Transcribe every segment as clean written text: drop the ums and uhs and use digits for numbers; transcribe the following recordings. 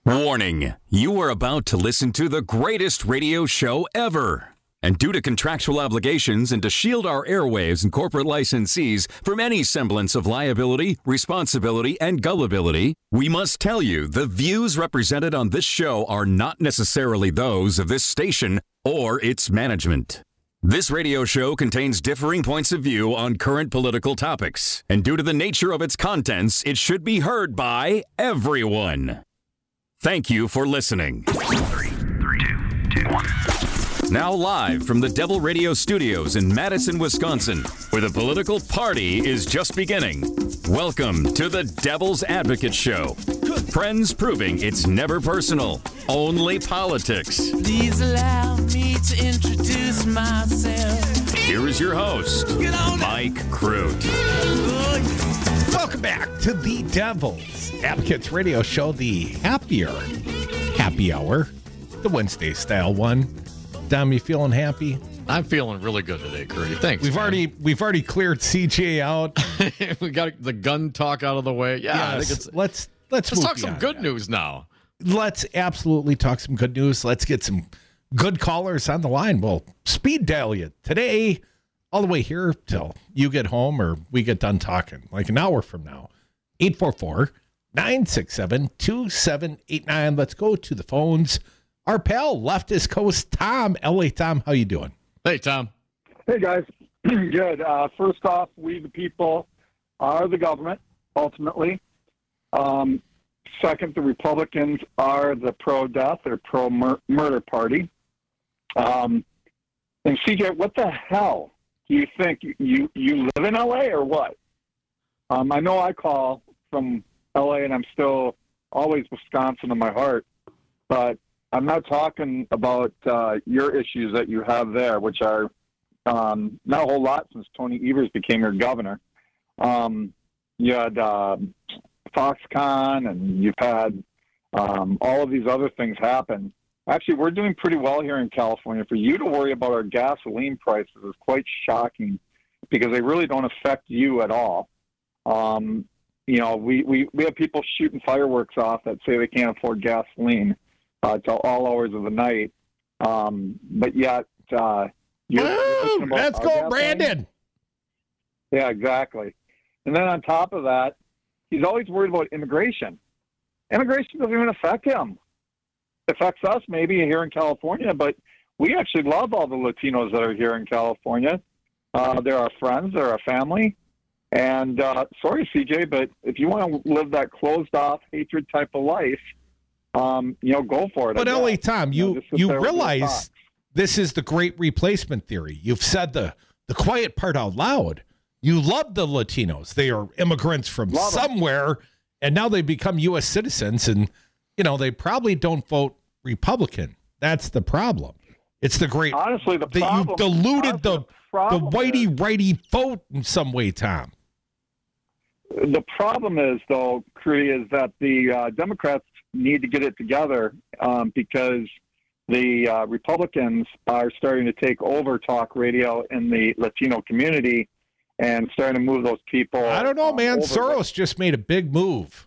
Warning, you are about to listen to the greatest radio show ever. And due to contractual obligations and to shield our airwaves and corporate licensees from any semblance of liability, responsibility, and gullibility, we must tell you the views represented on this show are not necessarily those of this station or its management. This radio show contains differing points of view on current political topics, and due to the nature of its contents, it should be heard by everyone. Thank you for listening. 3, 2, 1. Now live from the Devil Radio Studios in Madison, Wisconsin, where the political party is just beginning. Welcome to the Devil's Advocate Show. Friends proving it's never personal, only politics. Please allow me to introduce myself. Here is your host, Mike Crute. Welcome back to the Devil's Advocates Radio Show, the happy hour, the Wednesday style one. Dom, you feeling happy? I'm feeling really good today, Curry. Thanks. We've already cleared CJ out. We got the gun talk out of the way. Yeah, yes, I think it's, let's talk some good news now. Let's absolutely talk some good news. Let's get some good callers on the line. We'll speed dial you today, all the way here till you get home or we get done talking, like an hour from now. 844-967-2789. Let's go to the phones. Our pal, leftist coast Tom. LA Tom, how you doing? Hey, Tom. Hey, guys. Good. First off, we the people are the government, ultimately. Second, the Republicans are the pro-death or pro-murder party. And CJ, what the hell do you think? You live in LA or what? I know I call from LA and I'm still always Wisconsin in my heart, but I'm not talking about your issues that you have there, which are not a whole lot since Tony Evers became your governor. You had Foxconn, and you've had all of these other things happen. Actually, we're doing pretty well here in California. For you to worry about our gasoline prices is quite shocking because they really don't affect you at all. We have people shooting fireworks off that say they can't afford gasoline. Till all hours of the night, but yet let's go, Brandon. Yeah, exactly. And then on top of that, he's always worried about immigration. Immigration doesn't even affect him. It affects us maybe here in California, but we actually love all the Latinos that are here in California. They're our friends, they're our family. And sorry, CJ, but if you want to live that closed-off hatred type of life, go for it. But LA Tom, you realize this is the great replacement theory. You've said the quiet part out loud. You love the Latinos. They are immigrants from somewhere, and now they become U.S. citizens, and they probably don't vote Republican. That's the problem. It's the great. Honestly, the that problem. You've diluted the problem righty vote in some way, Tom. The problem is, though, Cree, is that the Democrats need to get it together because the Republicans are starting to take over talk radio in the Latino community and starting to move those people. I don't know, man. Soros just made a big move.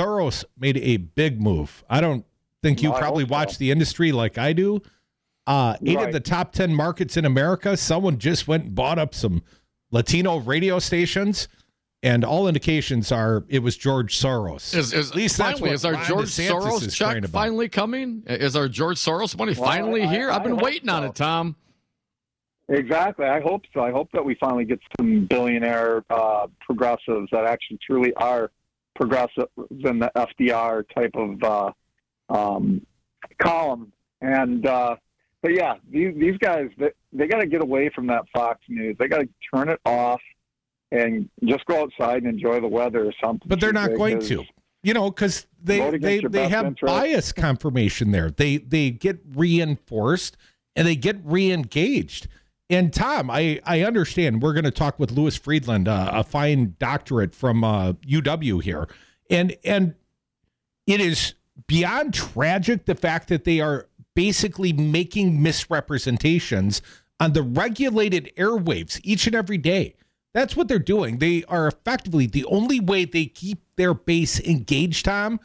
I don't think you probably watch the industry like I do. 8 of the top 10 markets in America, someone just went and bought up some Latino radio stations. And all indications are it was George Soros. At least that's what our George Soros check finally coming? Is our George Soros money finally here? I've been waiting on it, Tom. Exactly. I hope so. I hope that we finally get some billionaire progressives that actually truly are progressives in the FDR type of column. And but yeah, these guys they got to get away from that Fox News. They got to turn it off and just go outside and enjoy the weather or something. But they're not going to, because they have interest. Bias confirmation there. They get reinforced and they get reengaged. And Tom, I understand. We're going to talk with Louis Friedland, a fine doctorate from UW here, and it is beyond tragic the fact that they are basically making misrepresentations on the regulated airwaves each and every day. That's what they're doing. They are effectively the only way they keep their base engaged, Tom,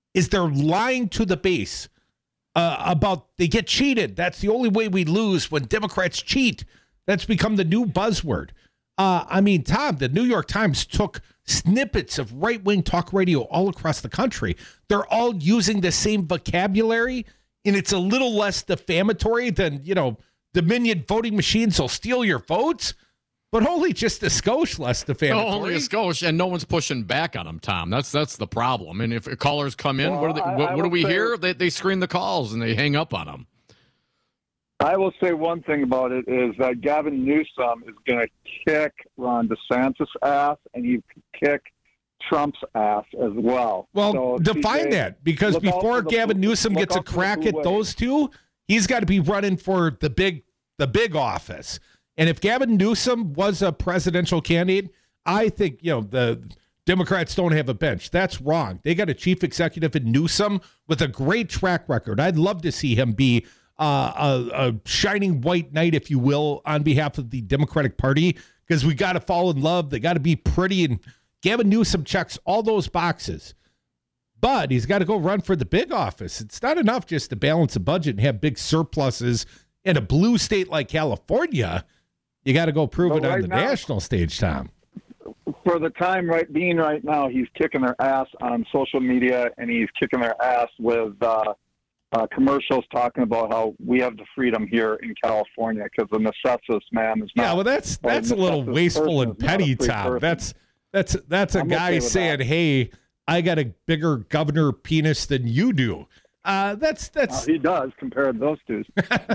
is they're lying to the base about they get cheated. That's the only way we lose, when Democrats cheat. That's become the new buzzword. I mean, Tom, the New York Times took snippets of right-wing talk radio all across the country. They're all using the same vocabulary, and it's a little less defamatory than, Dominion voting machines will steal your votes, but only just a skosh less defamatory. Oh, only a skosh, and no one's pushing back on them, Tom. That's the problem. And if callers come in, what do we hear? They screen the calls and they hang up on them. I will say one thing about it is that Gavin Newsom is going to kick Ron DeSantis' ass, and he kick Trump's ass as well. Well, so, define that, because before Gavin Newsom gets a crack at those two, he's got to be running for the big office. And if Gavin Newsom was a presidential candidate, I think, the Democrats don't have a bench. That's wrong. They got a chief executive in Newsom with a great track record. I'd love to see him be a shining white knight, if you will, on behalf of the Democratic Party, because we got to fall in love. They got to be pretty, and Gavin Newsom checks all those boxes. But he's got to go run for the big office. It's not enough just to balance a budget and have big surpluses in a blue state like California. You got to go prove it on the national stage, Tom. For the time being right now, he's kicking their ass on social media, and he's kicking their ass with commercials talking about how we have the freedom here in California because the necessitous man is not. Yeah, well, that's a little wasteful and petty, Tom. That's a guy saying, "Hey, I got a bigger governor penis than you do." That's he does compared to those two.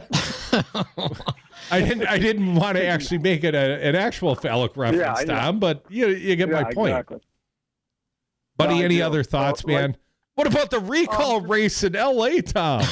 I didn't want to actually make it an actual phallic reference, Tom, but you get my point. Exactly. Buddy, any other thoughts, man? What about the recall race in L.A., Tom?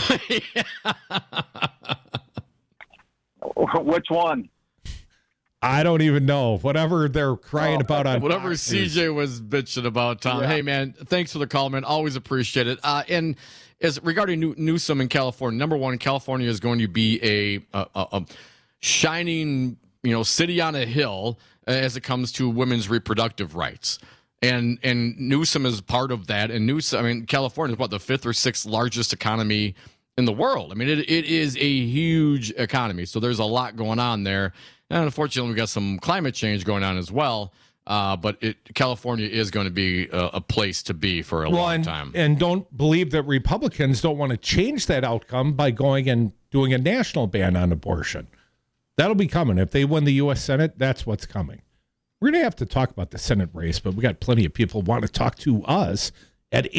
Which one? I don't even know. Whatever they're crying about on whatever CJ was bitching about, Tom. Yeah. Hey, man, thanks for the call, man. Always appreciate it. And as regarding Newsom in California, number one, California is going to be a shining, city on a hill as it comes to women's reproductive rights. And Newsom is part of that. And California is the 5th or 6th largest economy in the world. I mean, it is a huge economy. So there's a lot going on there. And unfortunately, we've got some climate change going on as well. But California is going to be a place to be for a long time. And don't believe that Republicans don't want to change that outcome by going and doing a national ban on abortion. That'll be coming. If they win the U.S. Senate, that's what's coming. We're going to have to talk about the Senate race, but we got plenty of people want to talk to us at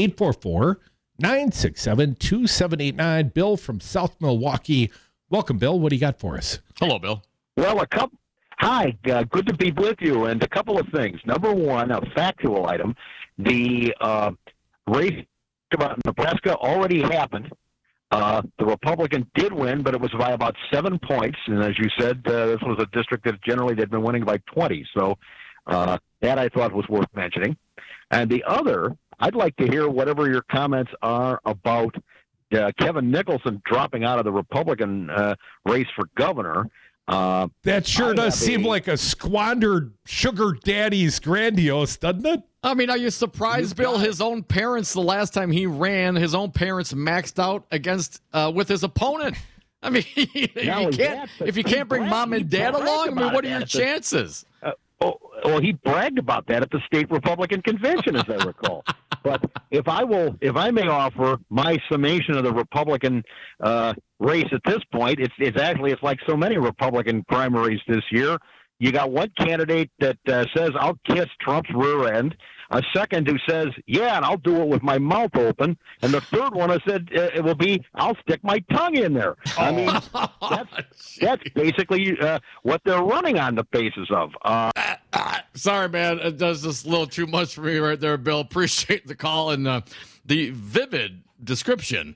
844-967-2789. Bill from South Milwaukee. Welcome, Bill. What do you got for us? Hello, Bill. Well, hi. Good to be with you. And a couple of things. Number one, a factual item. The race about Nebraska already happened. The Republican did win, but it was by about 7 points. And as you said, this was a district that generally they'd been winning by 20. So that I thought was worth mentioning. And the other, I'd like to hear whatever your comments are about Kevin Nicholson dropping out of the Republican race for governor. That sure does seem like a squandered sugar daddy's grandiose, doesn't it? I mean, are you surprised, Bill? His own parents, the last time he ran, his own parents maxed out against with his opponent. I mean, if you can't bring mom and dad along, what are your chances? Well, he bragged about that at the state Republican convention, as I recall. But if I may offer my summation of the Republican race at this point, it's like so many Republican primaries this year. You got one candidate that says, I'll kiss Trump's rear end. A second who says, yeah, and I'll do it with my mouth open. And the third one has said, it will be, I'll stick my tongue in there. I mean, that's basically what they're running on the basis of. Sorry, man. It does just a little too much for me right there, Bill. Appreciate the call and the vivid description.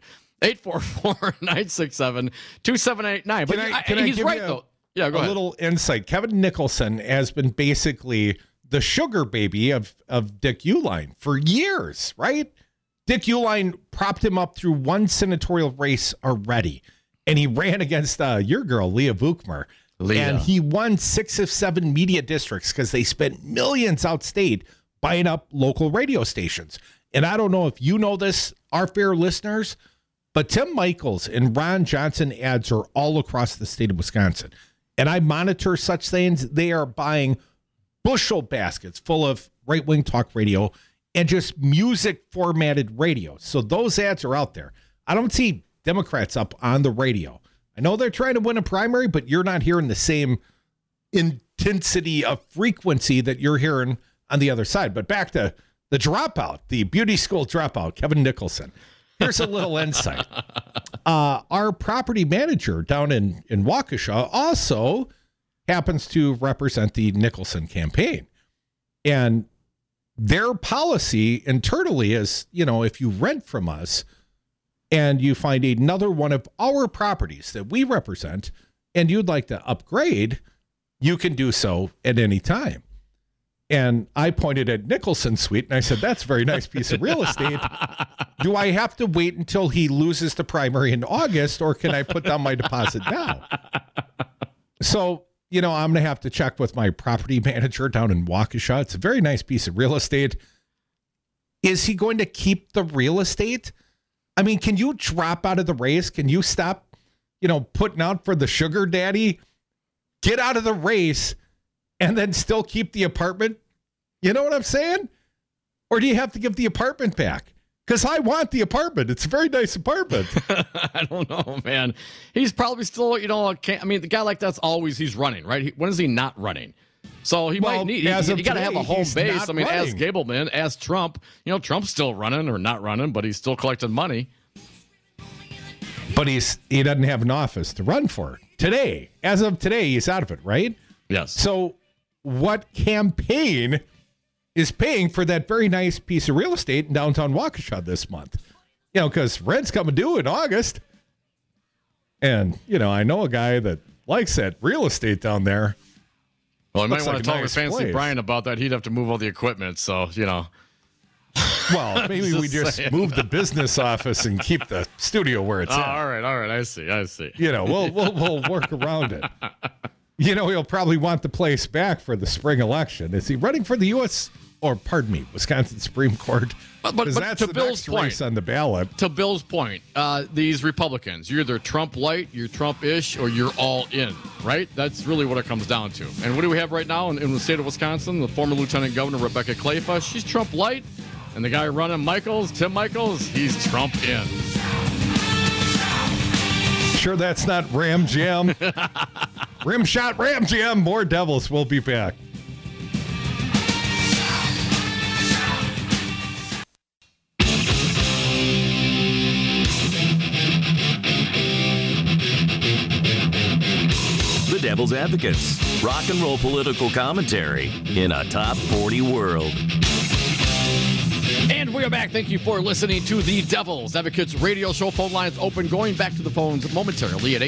844-967-2789. But he's right, though. Yeah, go ahead. A little insight. Kevin Nicholson has been basically the sugar baby of Dick Uihlein for years, right? Dick Uihlein propped him up through one senatorial race already, and he ran against your girl, Leah Vukmir. And he won 6 of 7 media districts because they spent millions outstate buying up local radio stations. And I don't know if you know this, our fair listeners, but Tim Michaels and Ron Johnson ads are all across the state of Wisconsin. And I monitor such things. They are buying bushel baskets full of right-wing talk radio and just music-formatted radio. So those ads are out there. I don't see Democrats up on the radio. I know they're trying to win a primary, but you're not hearing the same intensity of frequency that you're hearing on the other side. But back to the dropout, the beauty school dropout, Kevin Nicholson. Here's a little insight. Our property manager down in Waukesha also happens to represent the Nicholson campaign. And their policy internally is, if you rent from us and you find another one of our properties that we represent and you'd like to upgrade, you can do so at any time. And I pointed at Nicholson Suite and I said, that's a very nice piece of real estate. Do I have to wait until he loses the primary in August, or can I put down my deposit now? So, I'm going to have to check with my property manager down in Waukesha. It's a very nice piece of real estate. Is he going to keep the real estate? I mean, can you drop out of the race? Can you stop, putting out for the sugar daddy? Get out of the race and then still keep the apartment? You know what I'm saying? Or do you have to give the apartment back? Because I want the apartment. It's a very nice apartment. I don't know, man. He's probably still, the guy like that's always, he's running, right? When is he not running? So he might need, you got to have a home base. I mean, running. Ask Gableman, ask Trump. Trump's still running or not running, but he's still collecting money. But he doesn't have an office to run for today. As of today, he's out of it, right? Yes. So what campaign is paying for that very nice piece of real estate in downtown Waukesha this month? Because rent's coming due in August. And, I know a guy that likes that real estate down there. Well, I might want to talk with Fancy Brian about that. He'd have to move all the equipment, so, Well, maybe we just move the business office and keep the studio where it's at. All right. I see. We'll work around it. He'll probably want the place back for the spring election. Is he running for the Wisconsin Supreme Court? But that's to the Bill's next point, race on the ballot. To Bill's point, these Republicans, you're either Trump light, you're Trump-ish, or you're all in, right? That's really what it comes down to. And what do we have right now in the state of Wisconsin? The former Lieutenant Governor Rebecca Clayfa, she's Trump light. And the guy running Tim Michaels, he's Trump in. Sure that's not Ram Jam. Rim shot Ram Jam. More Devils. We'll be back. The Devil's Advocates. Rock and roll political commentary in a top 40 world. And we are back. Thank you for listening to the Devil's Advocates radio show. Phone lines open. Going back to the phones momentarily at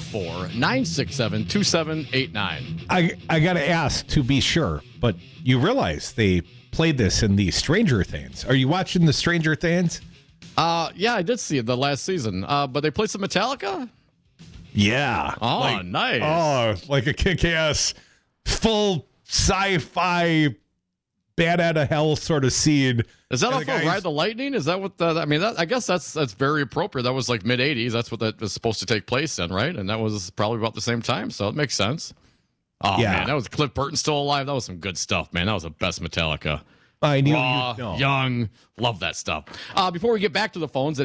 844-967-2789. I got to ask to be sure, but you realize they played this in the Stranger Things. Are you watching the Stranger Things? Yeah, I did see it the last season. But they played some Metallica? Yeah. Oh, nice. Oh, like a kick-ass, full sci-fi, bad out of hell sort of scene. Is that off of Ride the Lightning? Is that what I guess that's very appropriate. That was like mid-'80s. That's what that was supposed to take place in, right? And that was probably about the same time, so it makes sense. Oh, yeah. Man, that was Cliff Burton still alive. That was some good stuff, man. That was the best Metallica. I knew Raw, you'd know. Young, love that stuff. Before we get back to the phones at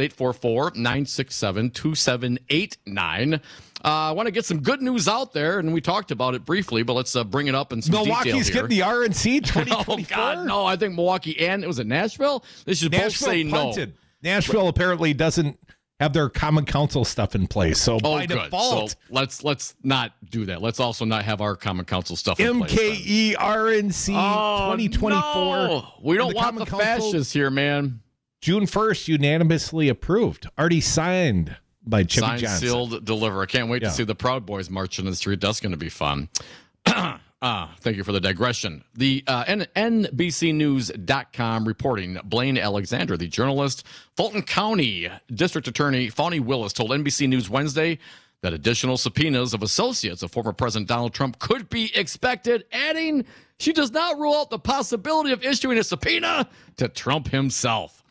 844-967-2789, I want to get some good news out there, and we talked about it briefly, but let's bring it up in some detail here. Milwaukee's getting the RNC 2024? Oh, God, no. I think Milwaukee and, was it Nashville? They should both say punted. no. Nashville apparently doesn't have their common council stuff in place, so by default. So let's not do that. Let's also not have our common council stuff in place. MKE RNC 2024. No. We don't want the fascists here, man. June 1st, unanimously approved. Already signed by Jimmy Johnson. Signed, sealed, deliver. I can't wait to see the Proud Boys march in the street. That's going to be fun. Thank you for the digression. The NBCnews.com reporting Blaine Alexander, the journalist, Fulton County District Attorney Fani Willis told NBC News Wednesday that additional subpoenas of associates of former President Donald Trump could be expected, adding she does not rule out the possibility of issuing a subpoena to Trump himself.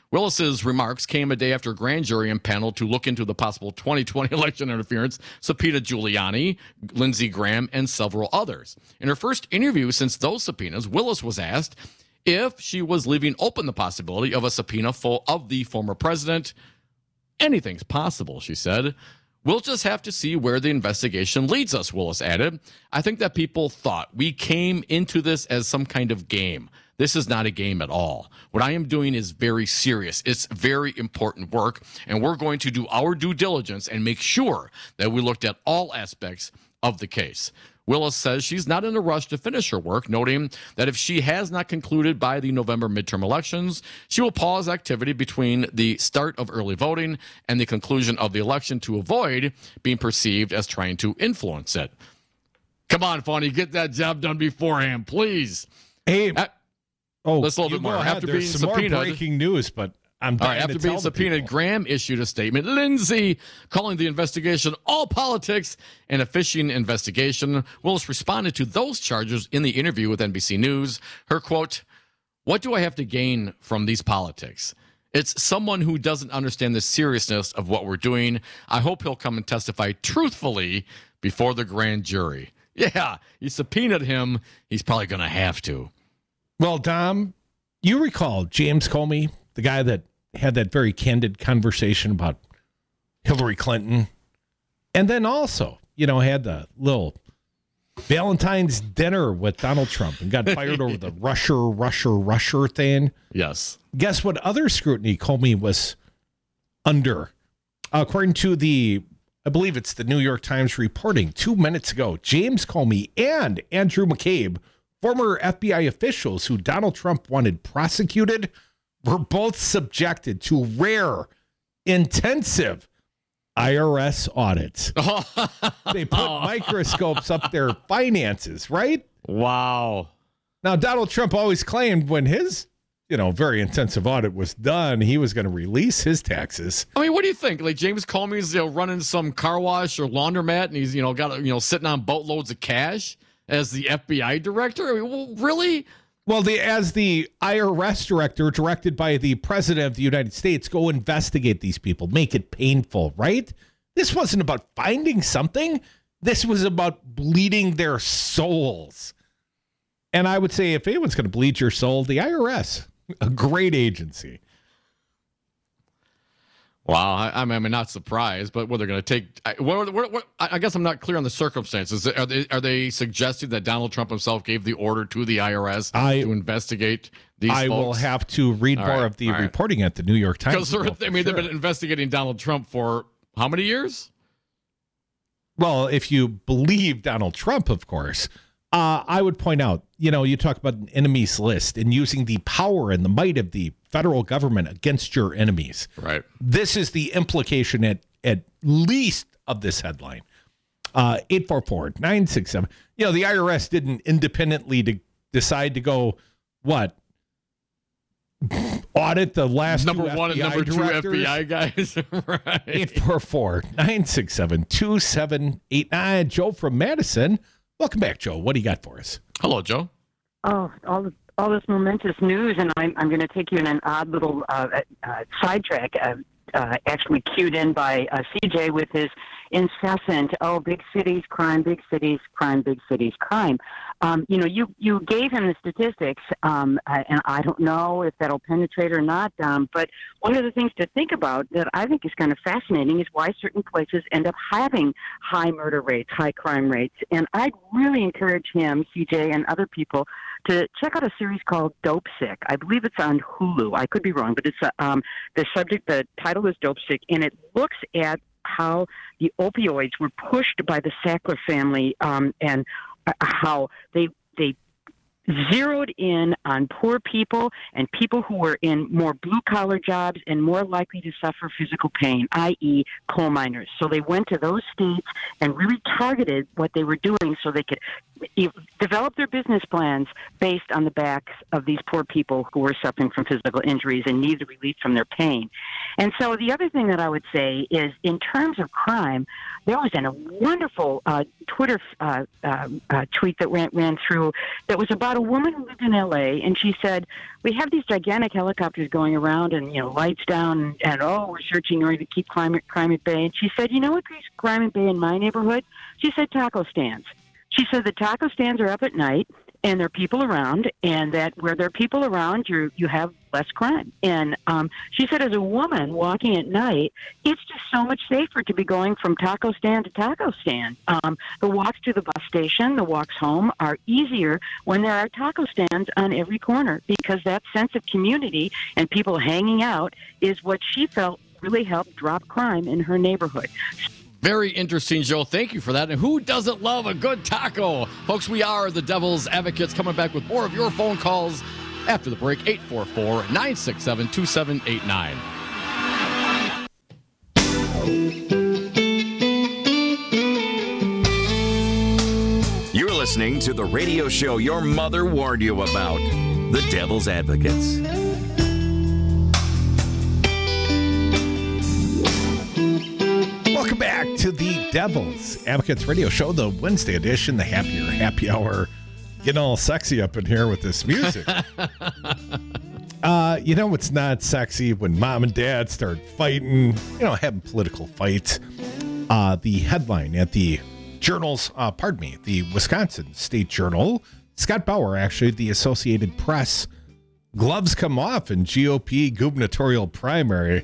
Willis's remarks came a day after a grand jury impaneled to look into the possible 2020 election interference subpoenaed Giuliani, Lindsey Graham, and several others. In her first interview since those subpoenas, Willis was asked if she was leaving open the possibility of a subpoena of the former president. Anything's possible, she said. We'll just have to see where the investigation leads us, Willis added. I think that people thought we came into this as some kind of game. This is not a game at all. What I am doing is very serious. It's very important work, and we're going to do our due diligence and make sure that we looked at all aspects of the case. Willis says she's not in a rush to finish her work, noting that if she has not concluded by the November midterm elections, she will pause activity between the start of early voting and the conclusion of the election to avoid being perceived as trying to influence it. Come on, Fonny, get that job done beforehand, please. Hey, let's a little bit more. After being subpoenaed, more breaking news, but I'm dying after being subpoenaed, Graham issued a statement. Lindsey calling the investigation all politics and a fishing investigation. Willis responded to those charges in the interview with NBC News. Her quote, "What do I have to gain from these politics? It's someone who doesn't understand the seriousness of what we're doing. I hope he'll come and testify truthfully before the grand jury." Yeah, you subpoenaed him. He's probably going to have to. Well, Dom, you recall James Comey, the guy that had that very candid conversation about Hillary Clinton, and then also, had the little Valentine's dinner with Donald Trump and got fired over the Russia thing. Yes. Guess what other scrutiny Comey was under? According to I believe it's the New York Times reporting 2 minutes ago, James Comey and Andrew McCabe, former FBI officials who Donald Trump wanted prosecuted, were both subjected to rare, intensive IRS audits. They put microscopes up their finances, right? Wow. Now, Donald Trump always claimed when his, very intensive audit was done, he was going to release his taxes. I mean, what do you think? Like James Comey's, running some car wash or laundromat, and he's, got, sitting on boatloads of cash as the FBI director? I mean, well, really? Well, as the IRS director, directed by the president of the United States, go investigate these people, make it painful, right? This wasn't about finding something. This was about bleeding their souls. And I would say if anyone's going to bleed your soul, the IRS, a great agency. Wow, I'm not surprised, but what they're going to take? I guess I'm not clear on the circumstances. Are they suggesting that Donald Trump himself gave the order to the IRS to investigate these folks? I will have to read more of the reporting at the New York Times. Because they've been investigating Donald Trump for how many years? Well, if you believe Donald Trump, of course. I would point out, you talk about an enemies list and using the power and the might of the federal government against your enemies. Right. This is the implication at least of this headline. 844-967. The IRS didn't independently decide to go, audit the last number one and number directors. 2 FBI guys. Right. 844-967-2789. Joe from Madison. Welcome back, Joe. What do you got for us? Hello, Joe. Oh, all this momentous news, and I'm going to take you in an odd little sidetrack, actually cued in by CJ with his incessant, big cities, crime, big cities, crime, big cities, crime. You gave him the statistics, and I don't know if that'll penetrate or not, but one of the things to think about that I think is kind of fascinating is why certain places end up having high murder rates, high crime rates. And I'd really encourage him, CJ, and other people to check out a series called Dope Sick. I believe it's on Hulu. I could be wrong, but it's the title is Dope Sick, and it looks at how the opioids were pushed by the Sackler family and how they zeroed in on poor people and people who were in more blue-collar jobs and more likely to suffer physical pain, i.e. coal miners. So they went to those states and really targeted what they were doing so they could develop their business plans based on the backs of these poor people who were suffering from physical injuries and needed relief from their pain. And so the other thing that I would say is in terms of crime, there was a wonderful Twitter tweet that ran through that was about about a woman who lived in L.A., and she said, we have these gigantic helicopters going around and, lights down, and we're searching to keep crime at bay. And she said, you know what keeps crime at bay in my neighborhood? She said taco stands. She said the taco stands are up at night, and there are people around, and that where there are people around, you have less crime. And she said, as a woman walking at night, it's just so much safer to be going from taco stand to taco stand. The walks to the bus station, the walks home are easier when there are taco stands on every corner, because that sense of community and people hanging out is what she felt really helped drop crime in her neighborhood. Very interesting, Joe. Thank you for that. And who doesn't love a good taco? Folks, we are the Devil's Advocates, coming back with more of your phone calls after the break. 844-967-2789. You're listening to the radio show your mother warned you about, The Devil's Advocates. Welcome back to the Devil's Advocates radio show, the Wednesday edition, the happier happy hour. Getting all sexy up in here with this music. It's not sexy when mom and dad start fighting, having political fights. The headline at the journals, the Wisconsin State Journal, Scott Bauer, actually, the Associated Press, gloves come off in GOP gubernatorial primary.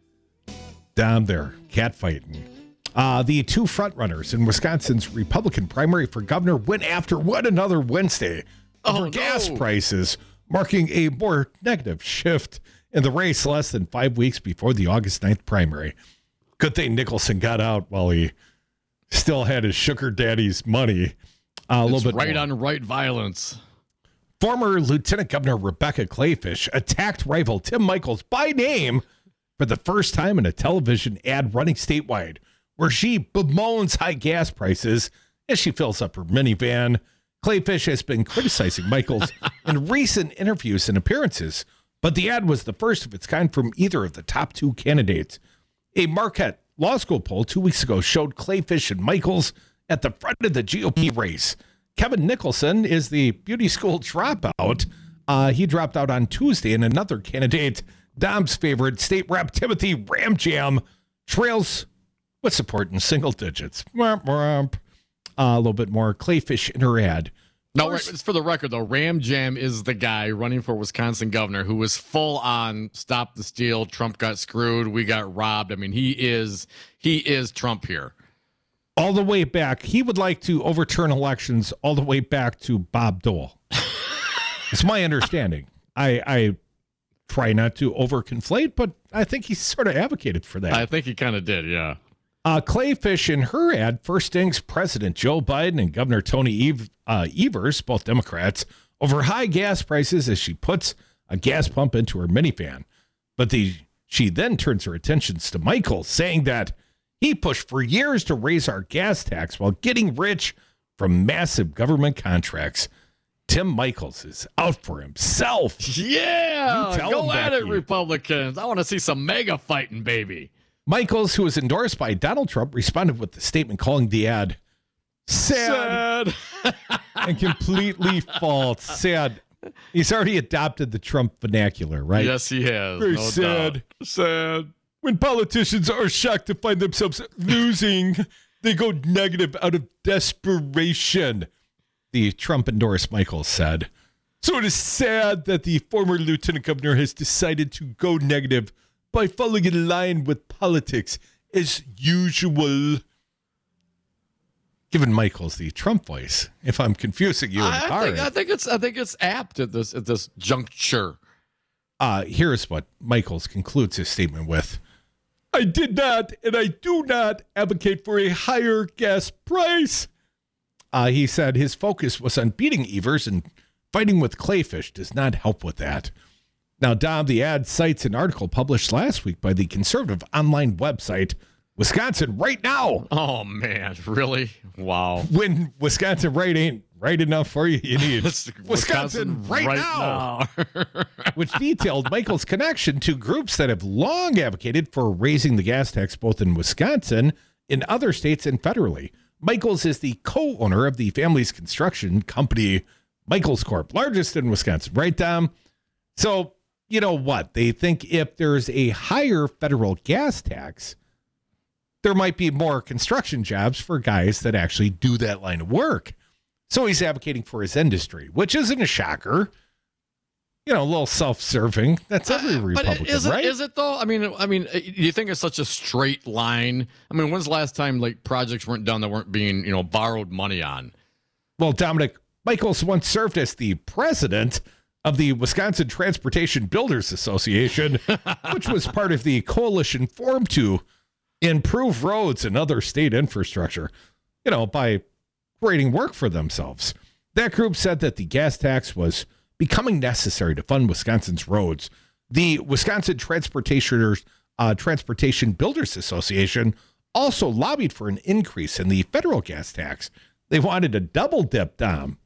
Down there, catfighting. The two frontrunners in Wisconsin's Republican primary for governor went after one another Wednesday over gas prices, marking a more negative shift in the race less than 5 weeks before the August 9th primary. Good thing Nicholson got out while he still had his sugar daddy's money. A little bit right more. on right violence. Former Lieutenant Governor Rebecca Kleefisch attacked rival Tim Michels by name for the first time in a television ad running statewide, where she bemoans high gas prices as she fills up her minivan. Kleefisch has been criticizing Michels in recent interviews and appearances, but the ad was the first of its kind from either of the top two candidates. A Marquette Law School poll 2 weeks ago showed Kleefisch and Michels at the front of the GOP race. Kevin Nicholson is the beauty school dropout. He dropped out on Tuesday, and another candidate, Dom's favorite, State Rep Timothy Ramjam, trails with support in single digits. A little bit more Kleefisch in her ad. No, it's for the record, though. Ramjam is the guy running for Wisconsin governor who was full on stop the steal. Trump got screwed. We got robbed. I mean, he is Trump here. All the way back. He would like to overturn elections all the way back to Bob Dole. It's my understanding. I try not to overconflate, but I think he sort of advocated for that. I think he kind of did, yeah. Kleefisch in her ad first stings President Joe Biden and Governor Tony Evers, both Democrats, over high gas prices as she puts a gas pump into her minivan. But she then turns her attentions to Michels, saying that he pushed for years to raise our gas tax while getting rich from massive government contracts. Tim Michels is out for himself. Yeah, go at it, Republicans. I want to see some mega fighting, baby. Michels, who was endorsed by Donald Trump, responded with the statement calling the ad sad. And completely false. Sad. He's already adopted the Trump vernacular, right? Yes, he has. Very no sad. Doubt. Sad. When politicians are shocked to find themselves losing, they go negative out of desperation, the Trump-endorsed Michels said. So it is sad that the former lieutenant governor has decided to go negative by falling in line with politics as usual. Giving Michels the Trump voice, if I'm confusing you. I think it's apt at this juncture. Here's what Michels concludes his statement with. I did not, and I do not advocate for a higher gas price. He said his focus was on beating Evers, and fighting with Kleefisch does not help with that. Now, Dom, the ad cites an article published last week by the conservative online website Wisconsin Right Now. Oh, man, really? Wow. When Wisconsin Right ain't right enough for you, you need Wisconsin Right Now. Which detailed Michels' connection to groups that have long advocated for raising the gas tax both in Wisconsin, in other states, and federally. Michels is the co-owner of the family's construction company, Michaels Corp, largest in Wisconsin, right, Dom? So, you know what? They think if there's a higher federal gas tax, there might be more construction jobs for guys that actually do that line of work. So he's advocating for his industry, which isn't a shocker. You know, a little self-serving. That's every Republican, right? Is it though? I mean, do you think it's such a straight line? I mean, when's the last time like projects weren't done that weren't being, borrowed money on? Well, Dominic, Michaels once served as the president of the Wisconsin Transportation Builders Association, which was part of the coalition formed to improve roads and other state infrastructure, by creating work for themselves. That group said that the gas tax was becoming necessary to fund Wisconsin's roads. The Wisconsin Transportation Builders Association also lobbied for an increase in the federal gas tax. They wanted a double dip, Dom.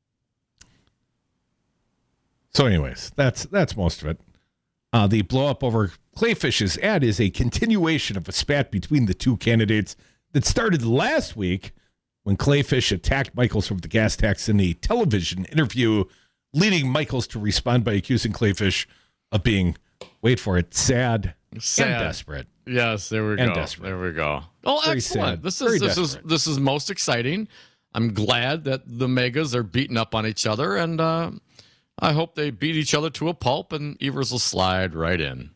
So anyways, that's most of it. The blow up over Clayfish's ad is a continuation of a spat between the two candidates that started last week when Clayfish attacked Michaels over the gas tax in a television interview, leading Michaels to respond by accusing Clayfish of being, wait for it, sad. And desperate. Yes, there we go. Desperate. There we go. Oh, very excellent. Sad. This is most exciting. I'm glad that the megas are beating up on each other, and I hope they beat each other to a pulp, and Evers will slide right in.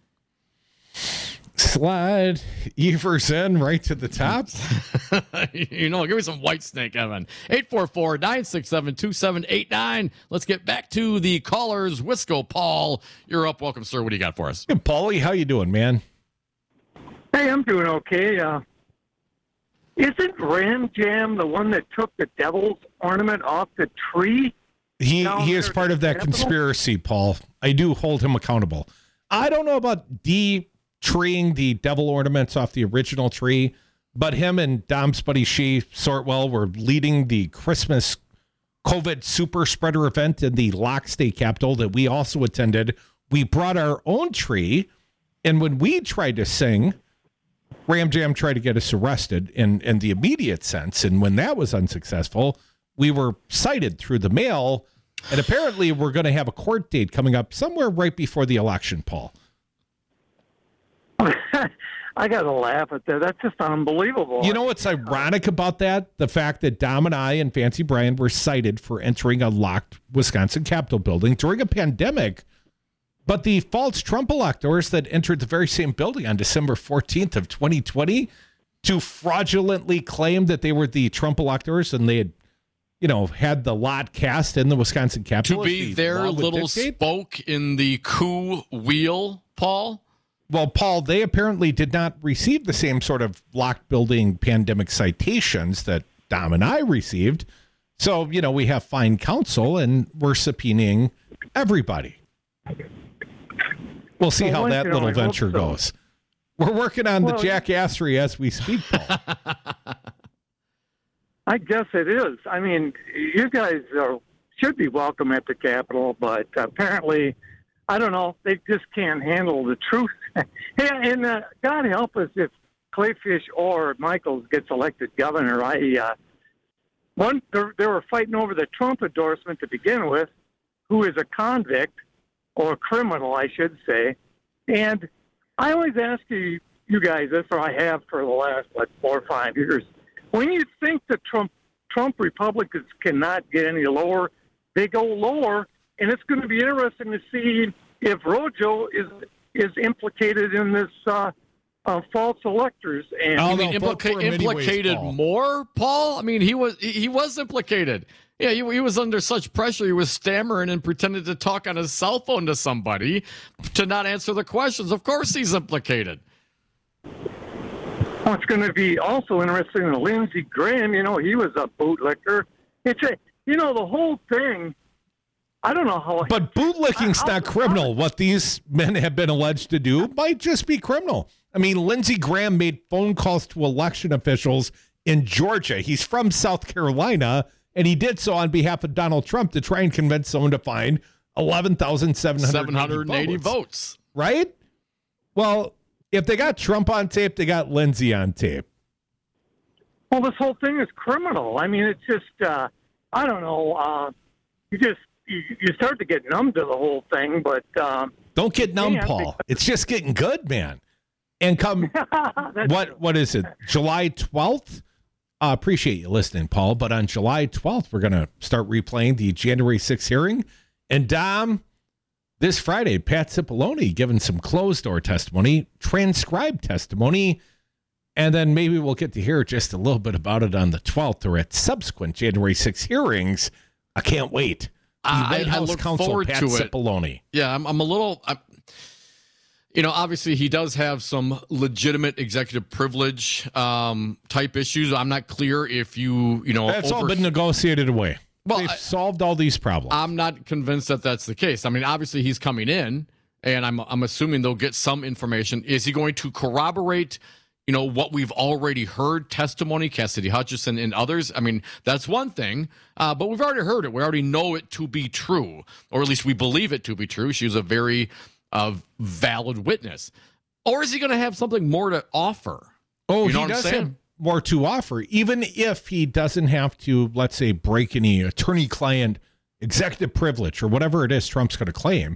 Slide Evers in right to the top. Give me some White Snake, Evan. 844-967-2789. Let's get back to the callers. Wisco, Paul, you're up. Welcome, sir. What do you got for us? Hey, Paulie, how you doing, man? Hey, I'm doing okay. Isn't Ram Jam the one that took the devil's ornament off the tree? He is part of that conspiracy, Paul. I do hold him accountable. I don't know about treeing the devil ornaments off the original tree, but him and Dom's buddy Shea Sortwell were leading the Christmas COVID super spreader event in the Locke State Capitol that we also attended. We brought our own tree, and when we tried to sing, Ram Jam tried to get us arrested in the immediate sense, and when that was unsuccessful, we were cited through the mail, and apparently we're going to have a court date coming up somewhere right before the election, Paul. I got to laugh at that. That's just unbelievable. You know what's ironic about that? The fact that Dom and I and Fancy Brian were cited for entering a locked Wisconsin Capitol building during a pandemic, but the false Trump electors that entered the very same building on December 14th of 2020 to fraudulently claim that they were the Trump electors and they had had the lot cast in the Wisconsin Capitol. To be their little spoke in the coup wheel, Paul? Well, Paul, they apparently did not receive the same sort of locked building pandemic citations that Dom and I received. So, we have fine counsel and we're subpoenaing everybody. We'll see how that little venture goes. We're working on the jackassery as we speak, Paul. I guess it is. I mean, you guys should be welcome at the Capitol, but apparently, I don't know, they just can't handle the truth. Hey, and God help us if Clayfish or Michaels gets elected governor. They were fighting over the Trump endorsement to begin with, who is a convict or a criminal, I should say. And I always ask you guys this, or I have for the last 4 or 5 years. When you think the Trump Republicans cannot get any lower, they go lower, and it's going to be interesting to see if Rojo is implicated in this false electors. And implicated more, Paul? I mean, he was implicated. Yeah, he was under such pressure. He was stammering and pretended to talk on his cell phone to somebody to not answer the questions. Of course he's implicated. Well, it's going to be also interesting that Lindsey Graham, he was a bootlicker. The whole thing, I don't know how. But bootlicking's not criminal. What these men have been alleged to do might just be criminal. I mean, Lindsey Graham made phone calls to election officials in Georgia. He's from South Carolina, and he did so on behalf of Donald Trump to try and convince someone to find 11,780 votes. Right? Well, if they got Trump on tape, they got Lindsey on tape. Well, this whole thing is criminal. I mean, it's just, I don't know. you start to get numb to the whole thing, but don't get numb, Paul. It's just getting good, man. And come what is it? July 12th? Appreciate you listening, Paul. But on July 12th, we're going to start replaying the January 6th hearing. And Dom, this Friday, Pat Cipollone giving some closed-door testimony, transcribed testimony, and then maybe we'll get to hear just a little bit about it on the 12th or at subsequent January 6th hearings. I can't wait. I look forward Pat to Cipollone. it. Yeah, I'm a little... obviously he does have some legitimate executive privilege type issues. I'm not clear if That's all been negotiated away. Well, they've solved all these problems. I'm not convinced that that's the case. I mean, obviously he's coming in, and I'm assuming they'll get some information. Is he going to corroborate, what we've already heard, testimony, Cassidy Hutchinson and others? I mean, that's one thing, but we've already heard it. We already know it to be true, or at least we believe it to be true. She's a very valid witness. Or is he going to have something more to offer? Oh, he does have more to offer, even if he doesn't have to, let's say, break any attorney-client executive privilege or whatever it is Trump's going to claim.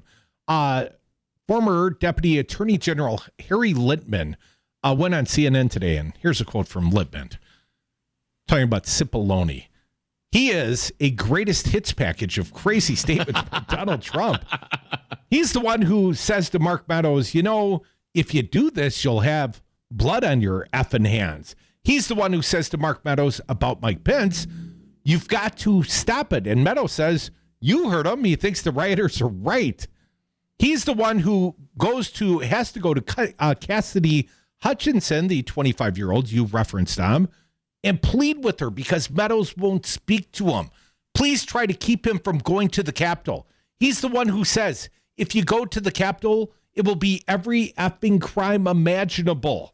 Former Deputy Attorney General Harry Litman went on CNN today, and here's a quote from Litman talking about Cipollone. He is a greatest hits package of crazy statements by Donald Trump. He's the one who says to Mark Meadows, if you do this, you'll have blood on your effing hands. He's the one who says to Mark Meadows about Mike Pence, you've got to stop it. And Meadows says, you heard him. He thinks the rioters are right. He's the one who has to go to Cassidy Hutchinson, the 25-year-old you referenced, Tom, and plead with her because Meadows won't speak to him. Please try to keep him from going to the Capitol. He's the one who says, if you go to the Capitol, it will be every effing crime imaginable.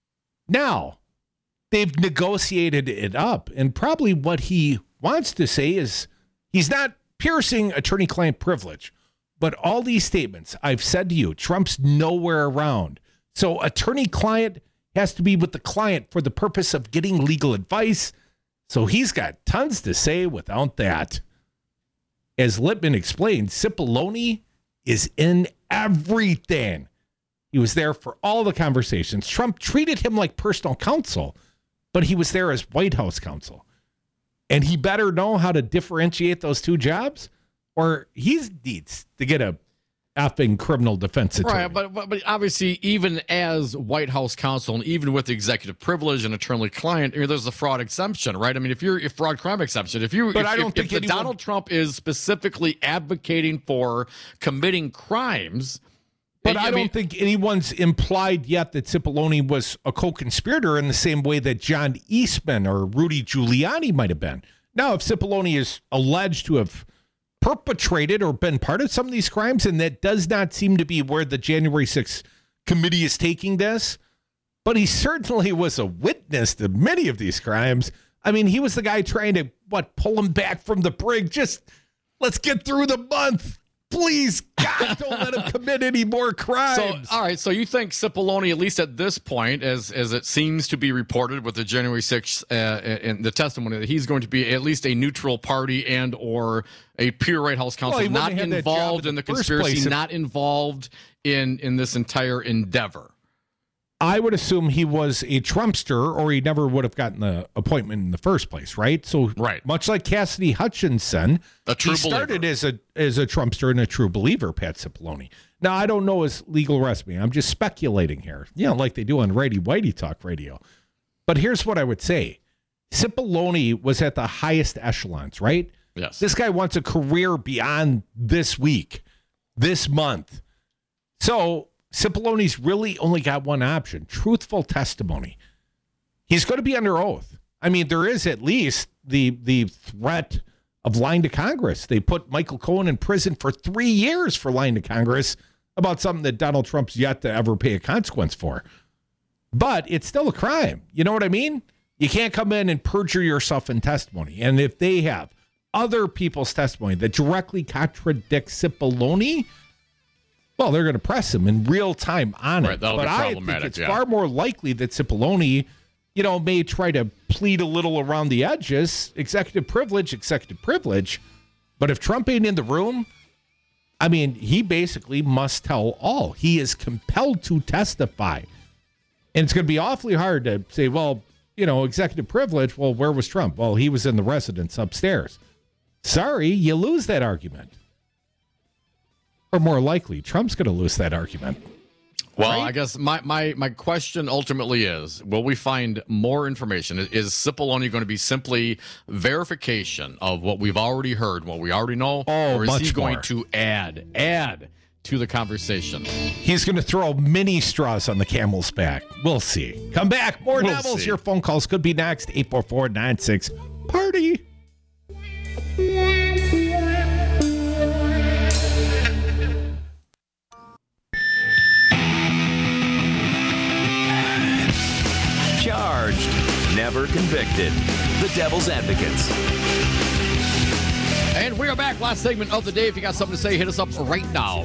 Now, they've negotiated it up, and probably what he wants to say is he's not piercing attorney-client privilege, but all these statements I've said to you, Trump's nowhere around. So attorney-client has to be with the client for the purpose of getting legal advice. So he's got tons to say without that. As Litman explained, Cipollone is in everything. He was there for all the conversations. Trump treated him like personal counsel, but he was there as White House counsel. And he better know how to differentiate those two jobs, or he needs to get a effing criminal defense attorney. Right, but obviously, even as White House counsel, and even with executive privilege and attorney-client, there's a fraud exemption, right? I mean, if fraud crime exception, if Donald Trump is specifically advocating for committing crimes. But I don't think anyone's implied yet that Cipollone was a co-conspirator in the same way that John Eastman or Rudy Giuliani might have been. Now, if Cipollone is alleged to have perpetrated or been part of some of these crimes, and that does not seem to be where the January 6th committee is taking this, but he certainly was a witness to many of these crimes. I mean, he was the guy trying to, pull him back from the brig. Just let's get through the month. Please, God, don't let him commit any more crimes. So, all right, so you think Cipollone, at least at this point, as it seems to be reported with the January 6th and the testimony, that he's going to be at least a neutral party and or a pure White House counsel, not involved in the conspiracy, not involved in this entire endeavor? I would assume he was a Trumpster, or he never would have gotten the appointment in the first place, right? So, much like Cassidy Hutchinson, he started as a Trumpster and a true believer, Pat Cipollone. Now, I don't know his legal resume. I'm just speculating here, like they do on Righty Whitey Talk Radio. But here's what I would say. Cipollone was at the highest echelons, right? Yes. This guy wants a career beyond this week, this month. So Cipollone's really only got one option: truthful testimony. He's going to be under oath. I mean, there is at least the threat of lying to Congress. They put Michael Cohen in prison for 3 years for lying to Congress about something that Donald Trump's yet to ever pay a consequence for. But it's still a crime. You know what I mean? You can't come in and perjure yourself in testimony. And if they have other people's testimony that directly contradicts Cipollone, well, they're going to press him in real time on it. But I think it's far more likely that Cipollone, may try to plead a little around the edges, executive privilege, But if Trump ain't in the room, I mean, he basically must tell all. He is compelled to testify. And it's going to be awfully hard to say, well, executive privilege. Well, where was Trump? Well, he was in the residence upstairs. Sorry, you lose that argument. Or more likely, Trump's going to lose that argument. Well, right? I guess my question ultimately is, will we find more information? Is Cipollone going to be simply verification of what we've already heard, what we already know? Or is he going to add to the conversation? He's going to throw mini straws on the camel's back. We'll see. Come back. More Devils. Your phone calls could be next. 844-96-PARTY. Charged, never convicted. The Devil's Advocates. And we are back. Last segment of the day. If you got something to say, hit us up right now.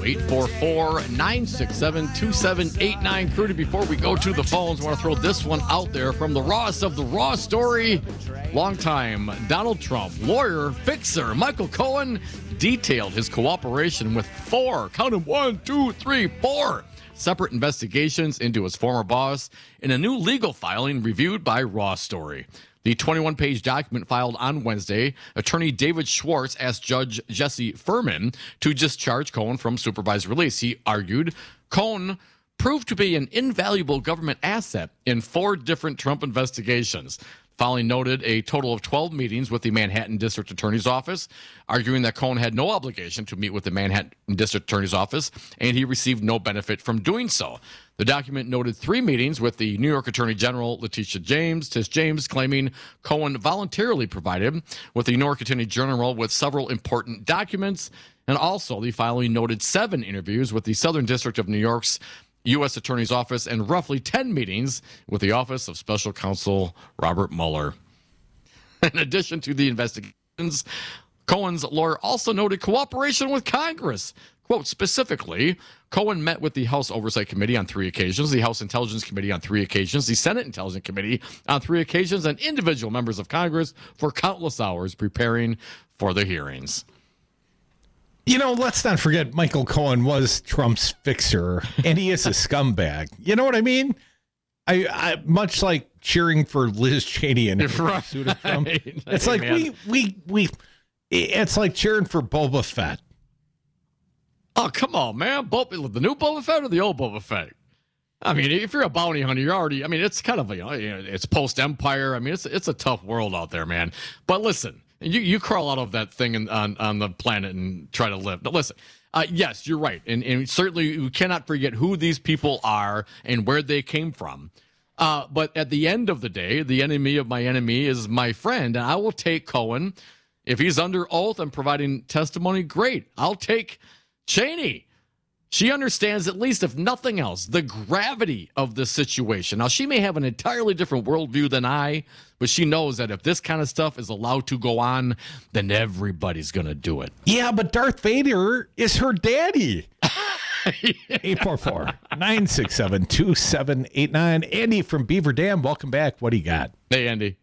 844-967-2789. Crudy, before we go to the phones, I want to throw this one out there from the rawest of the raw story. Longtime Donald Trump lawyer, fixer Michael Cohen detailed his cooperation with 4, count them, 1, 2, 3, 4 separate investigations into his former boss in a new legal filing reviewed by Raw Story. The 21-page document filed on Wednesday, attorney David Schwartz asked Judge Jesse Furman to discharge Cohen from supervised release. He argued Cohen proved to be an invaluable government asset in 4 different Trump investigations. Filing noted a total of 12 meetings with the Manhattan District Attorney's Office, arguing that Cohen had no obligation to meet with the Manhattan District Attorney's Office, and he received no benefit from doing so. The document noted 3 meetings with the New York Attorney General Letitia James, Tish James, claiming Cohen voluntarily provided with the New York Attorney General with several important documents. And also, the filing noted 7 interviews with the Southern District of New York's U.S. Attorney's Office and roughly 10 meetings with the Office of Special Counsel Robert Mueller. In addition to the investigations, Cohen's lawyer also noted cooperation with Congress. Quote, specifically, Cohen met with the House Oversight Committee on 3 occasions, the House Intelligence Committee on 3 occasions, the Senate Intelligence Committee on 3 occasions, and individual members of Congress for countless hours preparing for the hearings. Let's not forget Michael Cohen was Trump's fixer, and he is a scumbag. You know what I mean? I much like cheering for Liz Cheney in pursuit of Trump. It's like we it's like cheering for Boba Fett. Oh, come on, man. The new Boba Fett or the old Boba Fett? I mean, if you're a bounty hunter, you're already, it's kind of, it's post-Empire. I mean, it's a tough world out there, man. But listen, you crawl out of that thing on the planet and try to live. But listen, yes, you're right. And certainly we cannot forget who these people are and where they came from. But at the end of the day, the enemy of my enemy is my friend. And I will take Cohen. If he's under oath and providing testimony, great. I'll take Cheney. She understands, at least if nothing else, the gravity of the situation. Now, she may have an entirely different worldview than I, but she knows that if this kind of stuff is allowed to go on, then everybody's going to do it. Yeah, but Darth Vader is her daddy. 844-967-2789. Andy from Beaver Dam, welcome back. What do you got? Hey, Andy.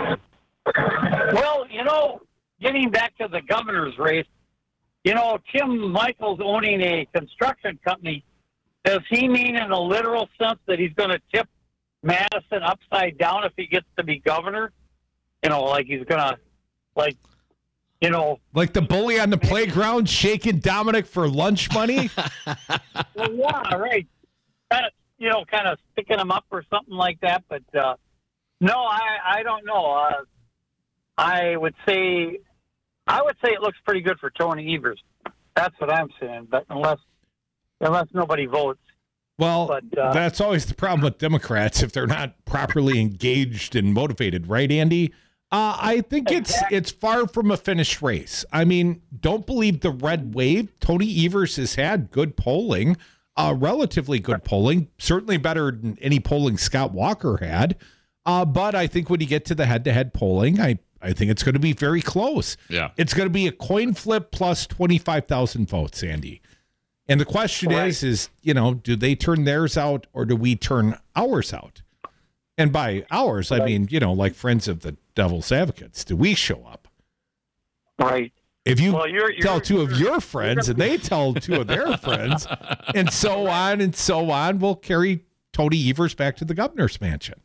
Well, getting back to the governor's race, Tim Michaels owning a construction company, does he mean in a literal sense that he's going to tip Madison upside down if he gets to be governor? Like he's going to, like the bully on the playground shaking Dominic for lunch money? Well, yeah, right. Kind of sticking him up or something like that. But, no, I don't know. I would say it looks pretty good for Tony Evers. That's what I'm saying. But unless nobody votes. Well, that's always the problem with Democrats if they're not properly engaged and motivated, right, Andy? I think it's far from a finished race. I mean, don't believe the red wave. Tony Evers has had good polling, relatively good polling, certainly better than any polling Scott Walker had. But I think when you get to the head-to-head polling, I think it's going to be very close. Yeah. It's going to be a coin flip plus 25,000 votes, Andy. And the question is, do they turn theirs out or do we turn ours out? And by ours, I mean, like friends of the Devil's Advocates. Do we show up? Right. If you tell two of your friends and they tell two of their friends, and so on, we'll carry Tony Evers back to the governor's mansion.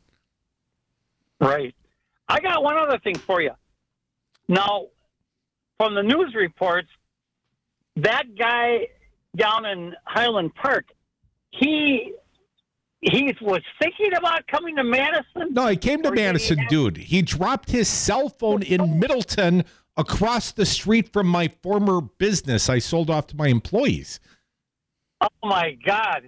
Right. I got one other thing for you. Now, from the news reports, that guy down in Highland Park, he was thinking about coming to Madison? No, he came to Madison, dude. He dropped his cell phone in Middleton across the street from my former business I sold off to my employees. Oh, my God.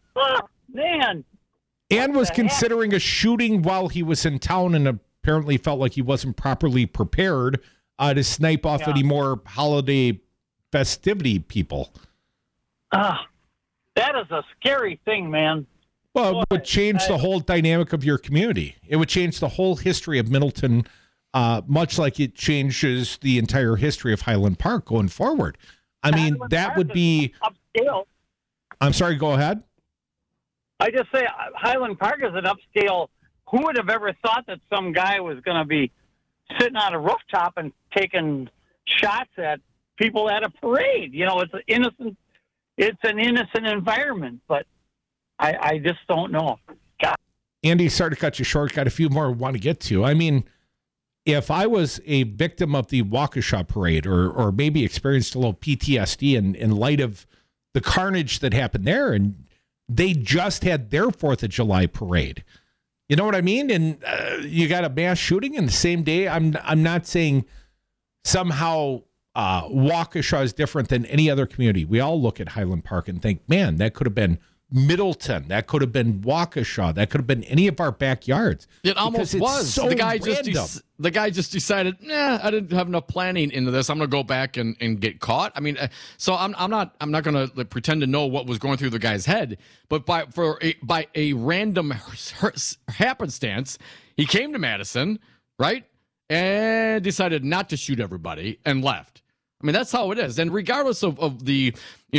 Man. And was considering a shooting while he was in town and apparently felt like he wasn't properly prepared to snipe off any more holiday festivity people. That is a scary thing, man. Well, it would change the whole dynamic of your community. It would change the whole history of Middleton, much like it changes the entire history of Highland Park going forward. I mean, that would be... Upscale. I'm sorry, go ahead. I just say Highland Park is an upscale. Who would have ever thought that some guy was going to be sitting on a rooftop and taking shots at people at a parade? You know, it's an innocent environment, but I just don't know. God. Andy, sorry to cut you short. Got a few more I want to get to. I mean, if I was a victim of the Waukesha parade or maybe experienced a little PTSD in light of the carnage that happened there, and they just had their 4th of July parade. You know what I mean? And you got a mass shooting in the same day. I'm not saying somehow Waukesha is different than any other community. We all look at Highland Park and think, man, that could have been Middleton. That could have been Waukesha. That could have been any of our backyards. It almost was. So the guy just decided, I didn't have enough planning into this. I'm going to go back and get caught. I mean, so I'm not going to pretend to know what was going through the guy's head, but by a random happenstance, he came to Madison, right, and decided not to shoot everybody and left. I mean, that's how it is. And regardless of the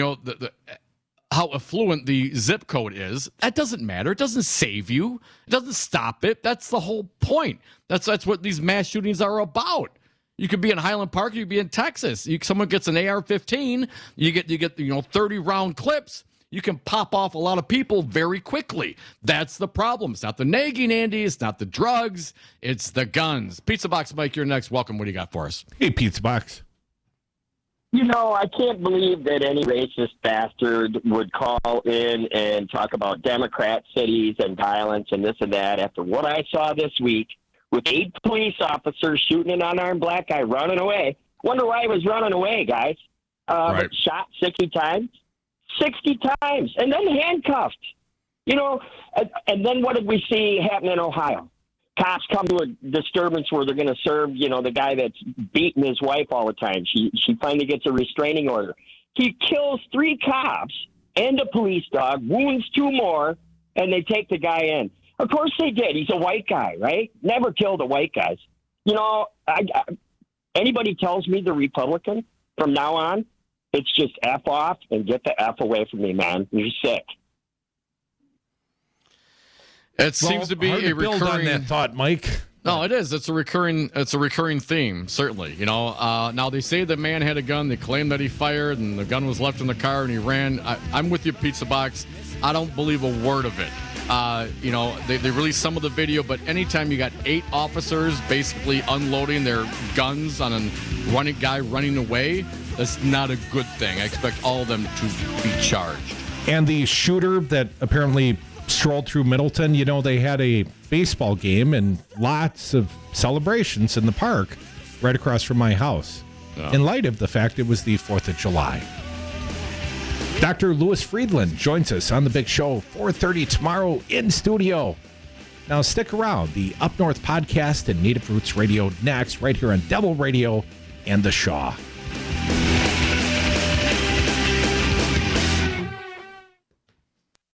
how affluent the zip code is, that doesn't matter. It doesn't save you. It doesn't stop it. That's the whole point. That's what these mass shootings are about. You could be in Highland Park. You could be in Texas. Someone gets an AR-15. You get 30-round clips. You can pop off a lot of people very quickly. That's the problem. It's not the nagging, Andy. It's not the drugs. It's the guns. Pizza Box Mike, you're next. Welcome. What do you got for us? Hey, Pizza Box. You know, I can't believe that any racist bastard would call in and talk about Democrat cities and violence and this and that after what I saw this week with 8 police officers shooting an unarmed black guy running away. Wonder why he was running away, guys. Right. Shot 60 times. 60 times. And then handcuffed. You know, and then what did we see happen in Ohio? Cops come to a disturbance where they're going to serve, the guy that's beating his wife all the time. She finally gets a restraining order. He kills 3 cops and a police dog, wounds 2 more, and they take the guy in. Of course they did. He's a white guy, right? Never killed a white guy. Anybody tells me the Republican from now on, it's just F off and get the F away from me, man. You're sick. It seems to be a recurring on that thought, Mike. No, it is. It's a recurring theme, certainly. Now they say the man had a gun. They claim that he fired, and the gun was left in the car, and he ran. I'm with you, Pizza Box. I don't believe a word of it. They released some of the video, but anytime you got 8 officers basically unloading their guns on a guy running away, that's not a good thing. I expect all of them to be charged. And the shooter that apparently strolled through Middleton, they had a baseball game and lots of celebrations in the park right across from my house, in light of the fact it was the 4th of July. Dr. Louis Friedland joins us on the Big Show, 4:30 tomorrow in studio. Now stick around. The Up North podcast and Native Roots Radio next, right here on Devil Radio and The Shaw.